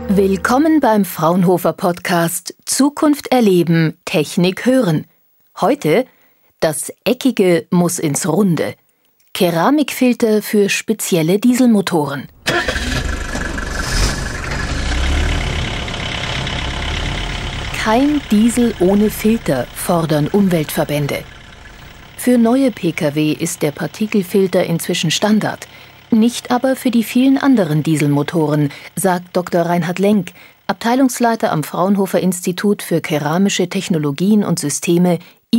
Willkommen beim Fraunhofer Podcast Zukunft erleben, Technik hören. Heute: Das Eckige muss ins Runde. Keramikfilter für spezielle Dieselmotoren. Kein Diesel ohne Filter, fordern Umweltverbände. Für neue Pkw ist der Partikelfilter inzwischen Standard, nicht aber für die vielen anderen Dieselmotoren, sagt Dr. Reinhard Lenk, Abteilungsleiter am Fraunhofer Institut für Keramische Technologien und Systeme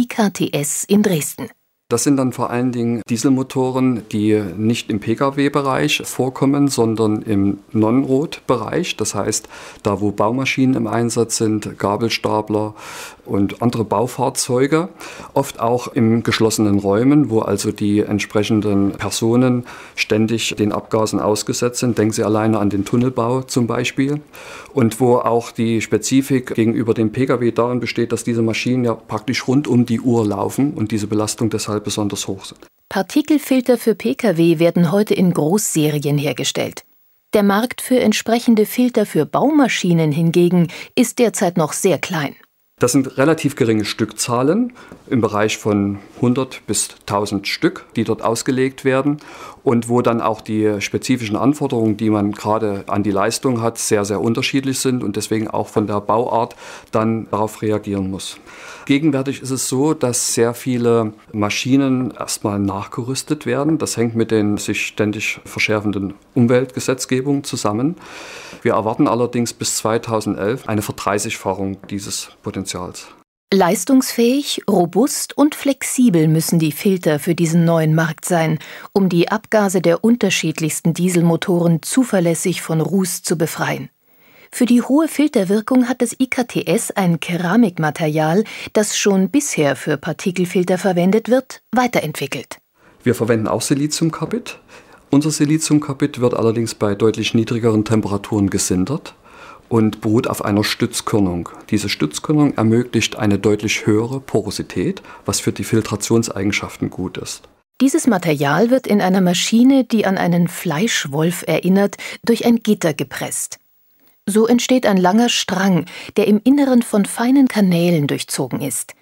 IKTS in Dresden. Das sind dann vor allen Dingen Dieselmotoren, die nicht im Pkw-Bereich vorkommen, sondern im Non-Rot-Bereich. Das heißt, da wo Baumaschinen im Einsatz sind, Gabelstapler und andere Baufahrzeuge. Oft auch in geschlossenen Räumen, wo also die entsprechenden Personen ständig den Abgasen ausgesetzt sind. Denken Sie alleine an den Tunnelbau zum Beispiel. Und wo auch die Spezifik gegenüber dem Pkw darin besteht, dass diese Maschinen ja praktisch rund um die Uhr laufen und diese Belastung deshalb besonders hoch sind. Partikelfilter für Pkw werden heute in Großserien hergestellt. Der Markt für entsprechende Filter für Baumaschinen hingegen ist derzeit noch sehr klein. Das sind relativ geringe Stückzahlen im Bereich von 100 bis 1000 Stück, die dort ausgelegt werden und wo dann auch die spezifischen Anforderungen, die man gerade an die Leistung hat, sehr, sehr unterschiedlich sind und deswegen auch von der Bauart dann darauf reagieren muss. Gegenwärtig ist es so, dass sehr viele Maschinen erstmal nachgerüstet werden. Das hängt mit den sich ständig verschärfenden Umweltgesetzgebungen zusammen. Wir erwarten allerdings bis 2011 eine Verdreißigfachung dieses Potenzials. Leistungsfähig, robust und flexibel müssen die Filter für diesen neuen Markt sein, um die Abgase der unterschiedlichsten Dieselmotoren zuverlässig von Ruß zu befreien. Für die hohe Filterwirkung hat das IKTS ein Keramikmaterial, das schon bisher für Partikelfilter verwendet wird, weiterentwickelt. Wir verwenden auch Siliziumkarbid. Unser Siliziumkarbid wird allerdings bei deutlich niedrigeren Temperaturen gesintert und beruht auf einer Stützkörnung. Diese Stützkörnung ermöglicht eine deutlich höhere Porosität, was für die Filtrationseigenschaften gut ist. Dieses Material wird in einer Maschine, die an einen Fleischwolf erinnert, durch ein Gitter gepresst. So entsteht ein langer Strang, der im Inneren von feinen Kanälen durchzogen ist.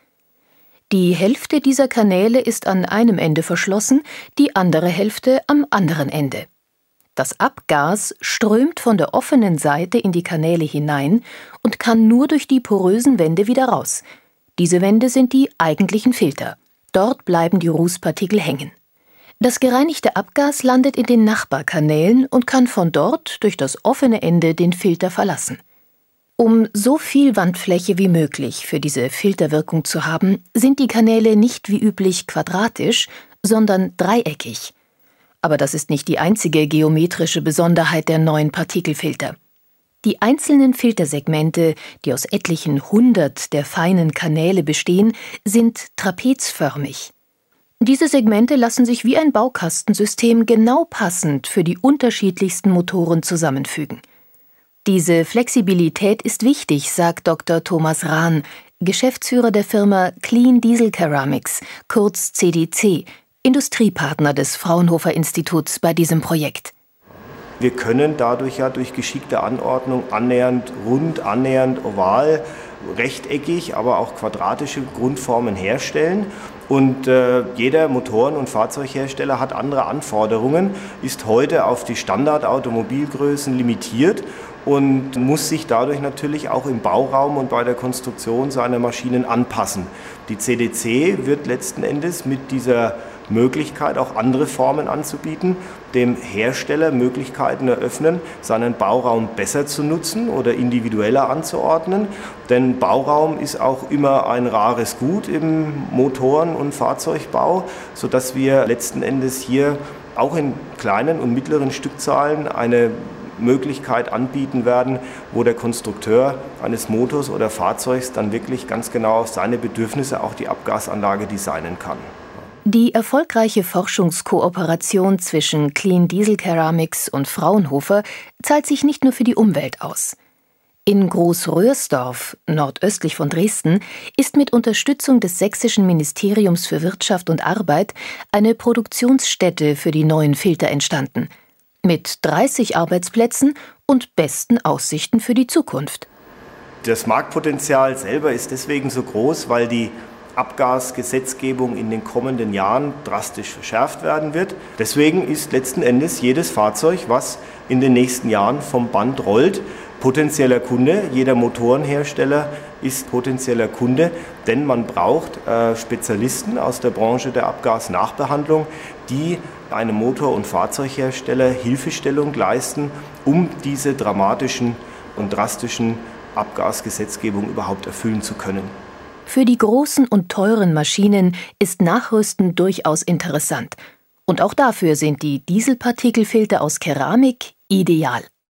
Die Hälfte dieser Kanäle ist an einem Ende verschlossen, die andere Hälfte am anderen Ende. Das Abgas strömt von der offenen Seite in die Kanäle hinein und kann nur durch die porösen Wände wieder raus. Diese Wände sind die eigentlichen Filter. Dort bleiben die Rußpartikel hängen. Das gereinigte Abgas landet in den Nachbarkanälen und kann von dort durch das offene Ende den Filter verlassen. Um so viel Wandfläche wie möglich für diese Filterwirkung zu haben, sind die Kanäle nicht wie üblich quadratisch, sondern dreieckig. Aber das ist nicht die einzige geometrische Besonderheit der neuen Partikelfilter. Die einzelnen Filtersegmente, die aus etlichen 100 der feinen Kanäle bestehen, sind trapezförmig. Diese Segmente lassen sich wie ein Baukastensystem genau passend für die unterschiedlichsten Motoren zusammenfügen. Diese Flexibilität ist wichtig, sagt Dr. Thomas Rahn, Geschäftsführer der Firma Clean Diesel Ceramics, kurz CDC, Industriepartner des Fraunhofer Instituts bei diesem Projekt. Wir können dadurch ja durch geschickte Anordnung annähernd rund, annähernd oval, rechteckig, aber auch quadratische Grundformen herstellen. Und jeder Motoren- und Fahrzeughersteller hat andere Anforderungen, ist heute auf die Standardautomobilgrößen limitiert und muss sich dadurch natürlich auch im Bauraum und bei der Konstruktion seiner Maschinen anpassen. Die CDC wird letzten Endes mit dieser Möglichkeit, auch andere Formen anzubieten, dem Hersteller Möglichkeiten eröffnen, seinen Bauraum besser zu nutzen oder individueller anzuordnen. Denn Bauraum ist auch immer ein rares Gut im Motoren- und Fahrzeugbau, sodass wir letzten Endes hier auch in kleinen und mittleren Stückzahlen eine Möglichkeit anbieten werden, wo der Konstrukteur eines Motors oder Fahrzeugs dann wirklich ganz genau auf seine Bedürfnisse auch die Abgasanlage designen kann. Die erfolgreiche Forschungskooperation zwischen Clean Diesel Ceramics und Fraunhofer zahlt sich nicht nur für die Umwelt aus. In Großröhrsdorf, nordöstlich von Dresden, ist mit Unterstützung des Sächsischen Ministeriums für Wirtschaft und Arbeit eine Produktionsstätte für die neuen Filter entstanden. Mit 30 Arbeitsplätzen und besten Aussichten für die Zukunft. Das Marktpotenzial selber ist deswegen so groß, weil die Abgasgesetzgebung in den kommenden Jahren drastisch verschärft werden wird. Deswegen ist letzten Endes jedes Fahrzeug, was in den nächsten Jahren vom Band rollt, potenzieller Kunde. Jeder Motorenhersteller ist potenzieller Kunde, denn man braucht Spezialisten aus der Branche der Abgasnachbehandlung, die einem Motor- und Fahrzeughersteller Hilfestellung leisten, um diese dramatischen und drastischen Abgasgesetzgebung überhaupt erfüllen zu können. Für die großen und teuren Maschinen ist Nachrüsten durchaus interessant. Und auch dafür sind die Dieselpartikelfilter aus Keramik ideal.